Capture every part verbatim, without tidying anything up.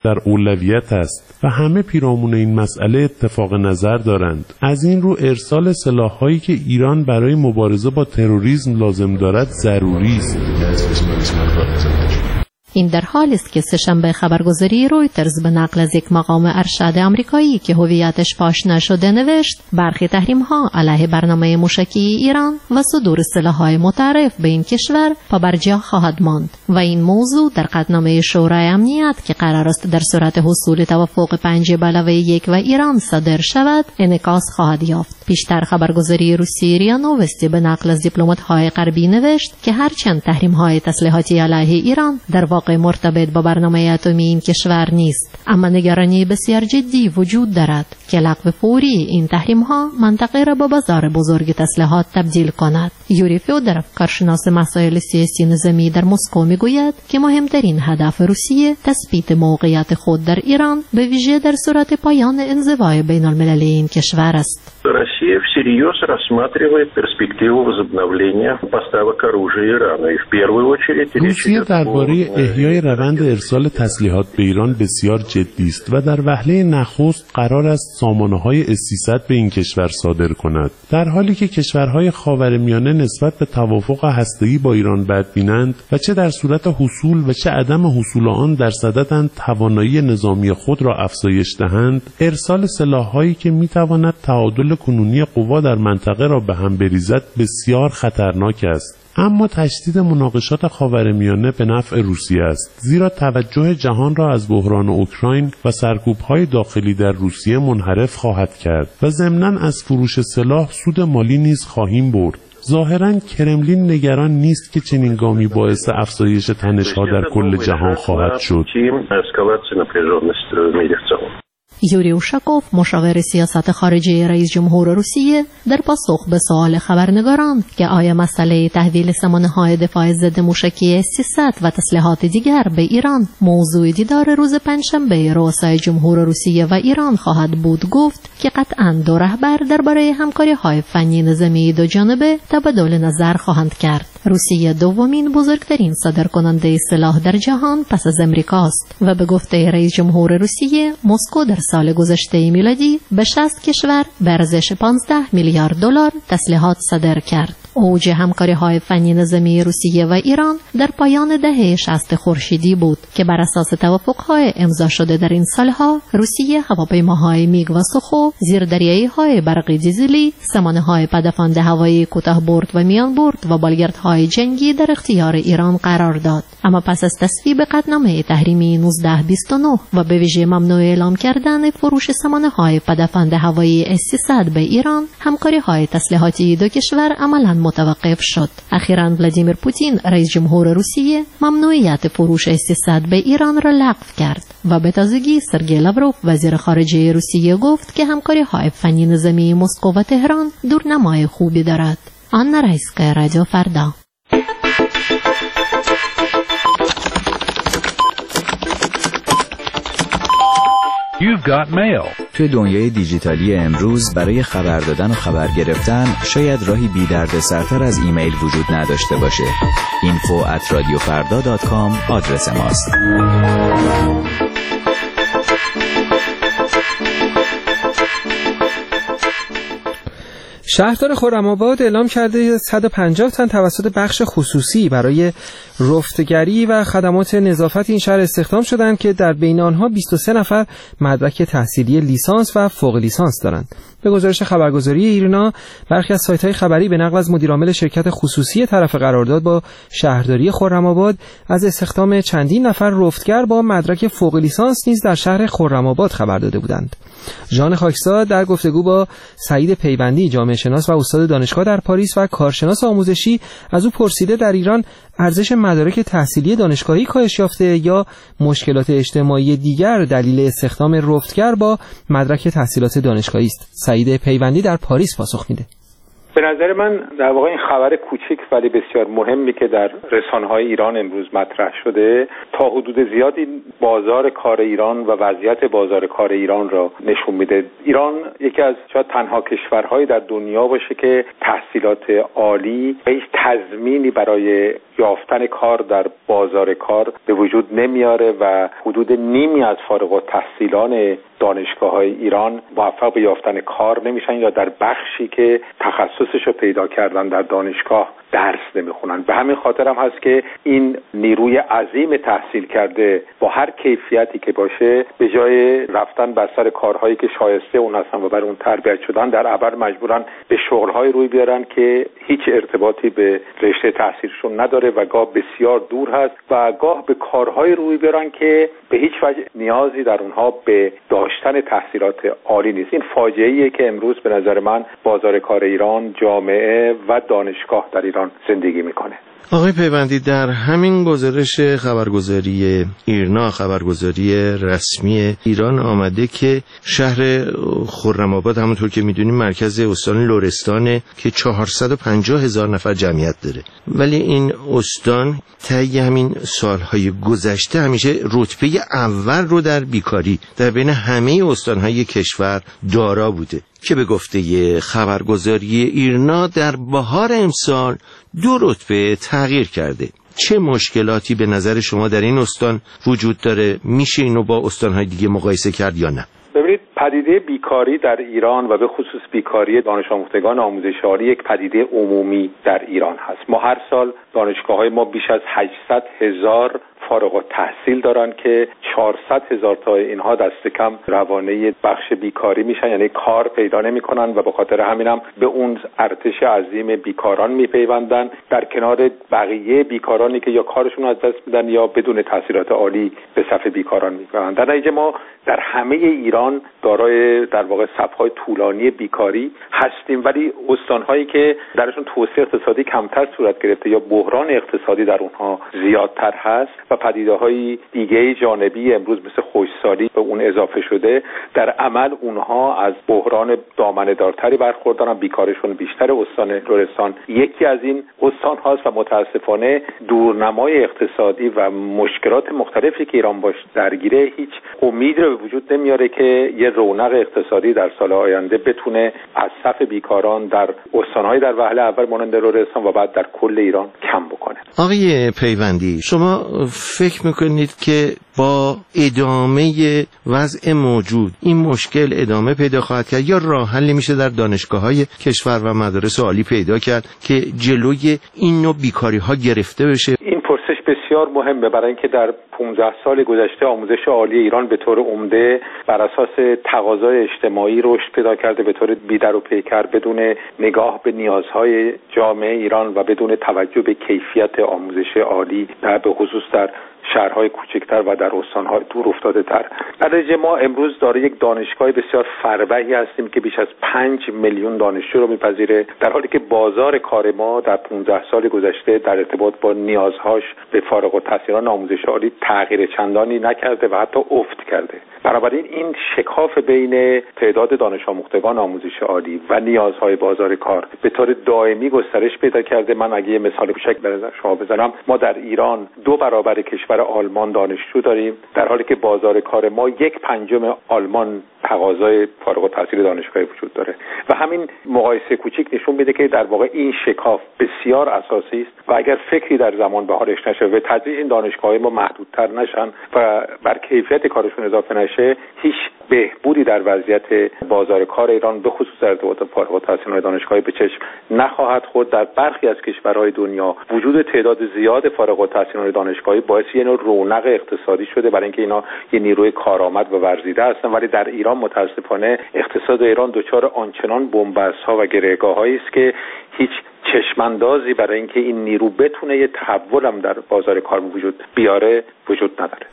در اولویت است و همه پیرامون این مسئله اتفاق نظر دارند. از این رو ارسال سلاح‌هایی که ایران برای مبارزه با تروریسم لازم دارد ضروری است. این در حالی است که سه‌شنبه خبرگزاری رویترز به نقل از یک مقام ارشد آمریکایی که هویتش فاش نشده نوشت برخی تحریم‌ها علیه برنامه موشکی ایران و صدور سلاح‌های متعارف به این کشور پابرجا خواهد ماند و این موضوع در قطعنامه شورای امنیت که قرار است در صورت حصول توافق پنج به علاوه یک و ایران صادر شود انعکاس خواهد یافت. پیشتر خبرگزاری روسی ریا نووستی به نقل از دیپلمات‌های غربی نوشت که هرچند تحریم‌های تسلیحاتی علیه ایران در واقع مرتبط با برنامه اتمی این کشور نیست، اما نگرانی بسیار جدی وجود دارد که لغو فوری این تحریم‌ها منطقه را به بازار بزرگ تسلیحات تبدیل کند. یوری فیودروف، کارشناس مسائل سیاسی نظامی در مسکو، میگوید که مهمترین هدف روسیه تثبیت موقعیت خود در ایران به ویژه در صورت پایان انزوای بین‌المللی این کشور است. Россия всерьез рассматривает перспективу возобновления поставок оружия Ирану и в первую очередь روسیه درباره احیای روند ارسال تسلیحات به ایران بسیار جدی است و در وهله نخست قرار است سامانه‌های اس سیصد به این کشور صادر کند. در حالی که کشورهای خاورمیانه نسبت به توافق هسته‌ای با ایران بدبینند و چه در صورت حصول و چه عدم حصول آن در صددند توانایی نظامی خود را افزایش دهند، ارسال سلاح‌هایی که می‌تواند تعادل کنونی قوا در منطقه را به هم بریزد بسیار خطرناک است. اما تشدید مناقشات خاورمیانه به نفع روسیه است، زیرا توجه جهان را از بحران اوکراین و سرکوب‌های داخلی در روسیه منحرف خواهد کرد و ضمناً از فروش سلاح سود مالی نیز خواهیم برد. ظاهراً کرملین نگران نیست که چنین گامی باعث افزایش تنش‌ها در کل جهان خواهد شد. یوری اوشاکوف، مشاور سیاست خارجی رئیس جمهور روسیه، در پاسخ به سوال خبرنگاران که آیا مسئله تحویل سامانه‌های دفاع ضد موشکی اس سیصد و تسلیحات دیگر به ایران موضوع دیدار روز پنجشنبه رؤسای جمهور روسیه و ایران خواهد بود، گفت که قطعاً دو رهبر درباره همکاری‌های فنی نظامی دو جانبه تبادل نظر خواهند کرد. روسیه دومین بزرگترین صادرکننده سلاح در جهان پس از امریکا است و به گفته رئیس جمهور روسیه مسکو در سال گذشته میلادی به شصت کشور به ارزش پانزده میلیارد دلار تسلیحات صادر کرد. اوج همکاری‌های فنی نظامی روسیه و ایران در پایان دهه شصت خورشیدی بود که بر اساس توافق‌های امضا شده در این سالها روسیه هواپیماهای میگ و سوخو، زیردریایی‌های برقی دیزلی، سامانه‌های پدافند هوایی کوتاه‌برد و میانبرد و بالگردهای جنگی در اختیار ایران قرار داد. اما پس از تصویب قطعنامه تحریمی نوزده بیست و نه و به ویژه ممنوع اعلام کردن فروش سامانه‌های پدافند هوایی اس سیصد به ایران، همکاری‌های تسلیحاتی دو کشور عملاً متوقف شد. اخیراً ولادیمیر پوتین، رئیس جمهور روسیه، ممنوعیت فروش اس سیصد به ایران را لغو کرد و به تازگی سرگئی لاوروف، وزیر خارجه روسیه، گفت که همکاری‌های فنی نظامی مسکو و تهران دورنمای خوبی دارد. آنا رایسکا، رادیو فردا. You've got mail. توی دنیای دیجیتالی امروز برای خبر دادن و خبر گرفتن شاید راهی بی درد سرتر از ایمیل وجود نداشته باشه. info at radiofarda dot com آدرس ماست. شهردار خرم‌آباد اعلام کرده صد و پنجاه تن توسط بخش خصوصی برای رفتگری و خدمات نظافت این شهر استخدام شدند که در بین آنها بیست و سه نفر مدرک تحصیلی لیسانس و فوق لیسانس دارند. به گزارش خبرگزاری ایرنا، برخی از سایت‌های خبری به نقل از مدیرعامل شرکت خصوصی طرف قرارداد با شهرداری خرم‌آباد از استخدام چندین نفر رفتگر با مدرک فوق لیسانس نیز در شهر خرم‌آباد خبر داده بودند. ژان خاکساد در گفتگو با سعید پیوندی، جامعه شناس و استاد دانشگاه در پاریس و کارشناس آموزشی، از او پرسیده در ایران ارزش مدارک تحصیلی دانشگاهی کاهش یافته یا مشکلات اجتماعی دیگر دلیل استخدام رفتگر با مدرک تحصیلات دانشگاهی است. سعید پیوندی در پاریس پاسخ میده. به نظر من در واقع این خبر کوچک ولی بسیار مهمی که در رسانه‌های ایران امروز مطرح شده تا حدود زیادی بازار کار ایران و وضعیت بازار کار ایران را نشون میده. ایران یکی از شاید تنها کشورهایی در دنیا باشه که تحصیلات عالی و هیچ تضمینی برای یافتن کار در بازار کار به وجود نمیاره و حدود نیمی از فارغ التحصیلان دانشگاه‌های ایران موفق به یافتن کار نمیشن یا در بخشی که تخصصش رو پیدا کردن در دانشگاه درس نمیخونن. به همین خاطر هم هست که این نیروی عظیم تحصیل کرده با هر کیفیتی که باشه به جای رفتن بر سر کارهایی که شایسته اون هستن و بر اون تربیت شدن در عبر مجبورن به شغل‌های روی بیارن که هیچ ارتباطی به رشته تحصیلشون نداره و گاه بسیار دور هست و گاه به کارهای روی بیارن که به هیچ وجه نیازی در اونها به داشتن تحصیلات عالی نیست. این فاجعه‌ایه که امروز به نظر من بازار کار ایران، جامعه و دانشگاه در ایران زندگی میکنه. آقای پیوندی، در همین گزارش خبرگزاری ایرنا، خبرگزاری رسمی ایران، آمده که شهر خرم‌آباد همونطور که میدونیم مرکز استان لرستانه که چهارصد و پنجاه هزار نفر جمعیت داره، ولی این استان طی همین سالهای گذشته همیشه رتبه اول رو در بیکاری در بین همه استانهای کشور دارا بوده که به گفته خبرگزاری ایرنا در بهار امسال دو رتبه تغییر کرده. چه مشکلاتی به نظر شما در این استان وجود داره؟ میشه اینو با استانهای دیگه مقایسه کرد یا نه؟ ببینید، پدیده بیکاری در ایران و به خصوص بیکاری دانش آموختگان آموزش عالی یک پدیده عمومی در ایران هست. ما هر سال دانشگاه‌های ما بیش از هشتصد هزار فارغ التحصیل دارن که چهارصد هزار تا اینها دست کم روانه بخش بیکاری میشن، یعنی کار پیدا نمیکنن و به خاطر همینم به اون ارتش عظیم بیکاران میپیوندن در کنار بقیه بیکارانی که یا کارشون از دست میدن یا بدون تحصیلات عالی به صف بیکاران میپیوندن. در نتیجه ما در همه ایران دارای در واقع صف‌های طولانی بیکاری هستیم، ولی استان‌هایی که درشون توسعه اقتصادی کمتر صورت گرفته یا بحران اقتصادی در اونها زیادتر هست و پدیده‌های دیگه جانبی امروز مثل خشکسالی به اون اضافه شده، در عمل اونها از بحران دامنه‌دارتری برخوردارن، بیکاریشون بیشتر. استان لرستان یکی از این استان هاست و متاسفانه دورنمای اقتصادی و مشکلات مختلفی که ایران باش درگیره هیچ امید رو به وجود نمیاره که یه رونق اقتصادی در سال آینده بتونه از صف بیکاران در استان‌های در وهله اول مانند لرستان و بعد در کل ایران کم بکنه. آقای پیوندی، شما فکر میکنید که با ادامه وضع موجود این مشکل ادامه پیدا خواهد کرد یا راه حلی میشه در دانشگاه‌های کشور و مدارس عالی پیدا کرد که جلوی این نوع بیکاری‌ها گرفته بشه؟ این پرسش بسیار مهمه، برای اینکه در پانزده سال گذشته آموزش عالی ایران به طور عمده بر اساس تقاضای اجتماعی رشد پیدا کرده، به طور بی‌در و پیکر، بدون نگاه به نیازهای جامعه ایران و بدون توجه به کیفیت آموزش عالی و به خصوص در شهرهای کوچکتر و در استانهای دور افتاده تر. در نتیجه ما امروز داره یک دانشگاه بسیار فربهی هستیم که بیش از پنج میلیون دانشجو رو میپذیره، در حالی که بازار کار ما در پانزده سال گذشته در ارتباط با نیازهاش به فارغ التحصیلان آموزش عالی تغییر چندانی نکرده و حتی افت کرده. بنابراین این شکاف بین تعداد دانش آموختگان آموزش عالی و نیازهای بازار کار به طور دائمی گسترش پیدا کرده. من اگه یه مثال کوچک برای شما بزنم، ما در ایران دو برابر کشور آلمان دانشجو داریم، در حالی که بازار کار ما یک پنجم آلمان تقاضای فارغ التحصیل دانشگاهی وجود داره و همین مقایسه کوچیک نشون میده که در واقع این شکاف بسیار اساسی است و اگر فکری در زمان بهارش نشه و تدریج این دانشگاه‌های ما محدودتر نشن و بر کیفیت کارشون اضافه نشه، هیچ بهبودی در وضعیت بازار کار ایران به خصوص در ارتباط فارغ التحصیلان دانشگاهی به چشم نخواهد خورد. در برخی از کشورهای دنیا وجود تعداد زیاد فارغ التحصیلان دانشگاهی باعث یه نوع رونق اقتصادی شده برای اینکه اینا یه نیروی کارآمد و ورزیده هستن، ولی در ایران متاسفانه اقتصاد ایران دچار آنچنان بن‌بست‌ها و گره‌گاه‌هایی است که هیچ چشماندازی برای اینکه این نیرو بتونه یه تحول هم در بازار کار وجود بیاره وجود نداره.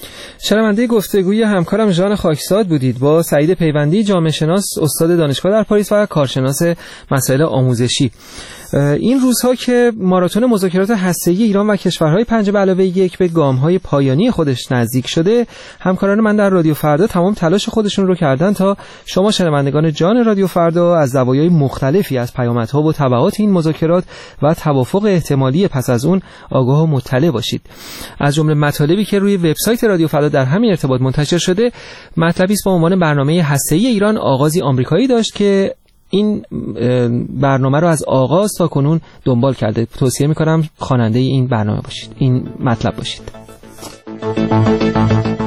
شنونده گفتگوی همکارم ژان خاکساد بودید با سعید پیوندی، جامعه شناس، استاد دانشگاه در پاریس و کارشناس مسائل آموزشی. این روزها که ماراتون مذاکرات هسته‌ای ایران و کشورهای پنج به علاوه یک به گام‌های پایانی خودش نزدیک شده، همکاران من در رادیو فردا تمام تلاش خودشون رو کردن تا شما شنوندگان جان رادیو فردا از زوایای مختلفی از پیامدها و تبعات این مذاکرات و توافق احتمالی پس از اون آگاه و مطلع باشید. از جمله مطالبی که روی وبسایت رادیو فردا در همین ارتباط منتشر شده، مطلبی است با عنوان برنامه هسته‌ای ایران آغازی آمریکایی داشت که این برنامه رو از آغاز تا کنون دنبال کرده. توصیه میکنم خواننده این برنامه باشید، این مطلب باشید.